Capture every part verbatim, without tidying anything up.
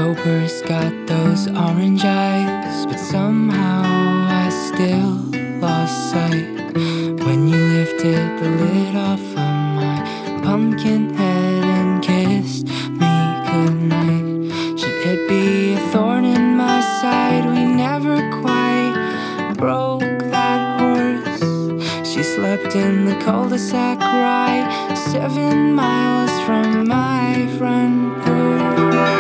October's got those orange eyes, but somehow I still lost sight when you lifted the lid off of my pumpkin head and kissed me goodnight. Should it be a thorn in my side? We never quite broke that horse. She slept in the cul-de-sac right seven miles from my front porch.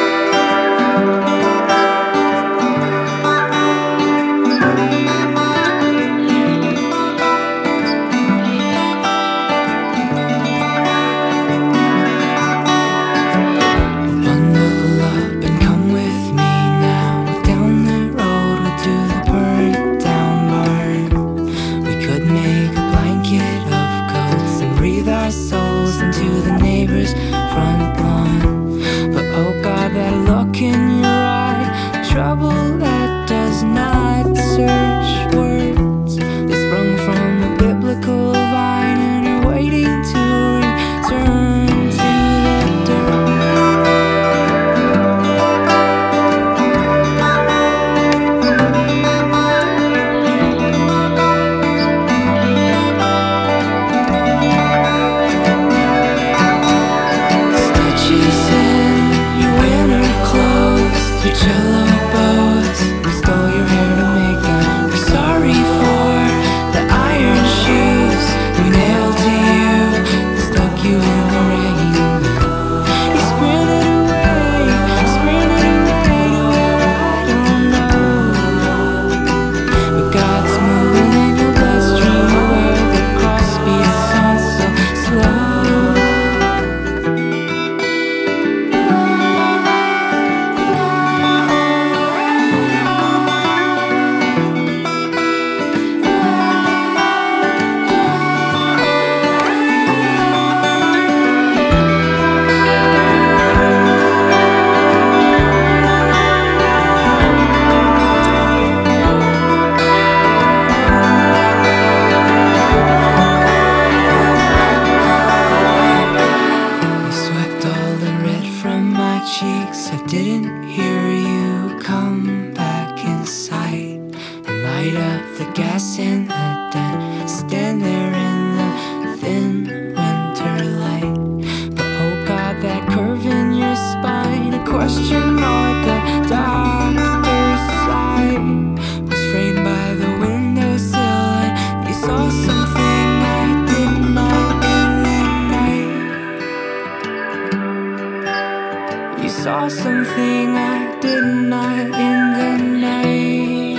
Souls into the neighbor's front lawn. But oh God, that look in your eye, trouble that does not search words. They sprung from a biblical vine and are waiting to return to the dirt. Cello bows, we stole your hair to make them. We're sorry for the iron shoes we nailed to you, that stuck you in the rain. You sprinted away, sprinted away to where I don't know. But God's moving in your bloodstream where the cross beats on so slow. Cheeks, I didn't hear you come back inside and light up the gas in the den. Stand there in the thin winter light. But oh God, that curve in your spine, a question mark, a doctor's sign, was framed by the windowsill, and you saw something I did not in the night. You saw something I did not in the night.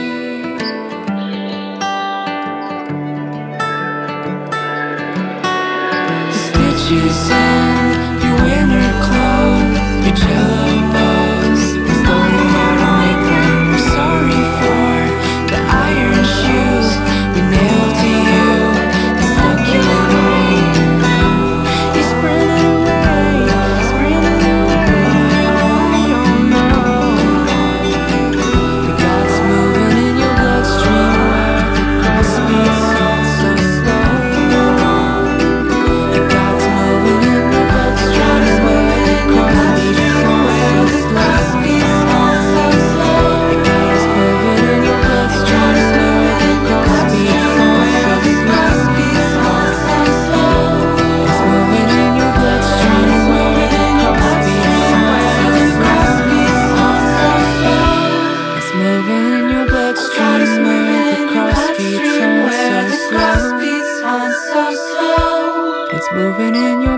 Stitches in your winter clothes, your cello bows, we stole your hair to make them. We're sorry for the iron shoes we nailed to you, that stuck you in the rain. You sprinted away, sprinted away. It's moving in your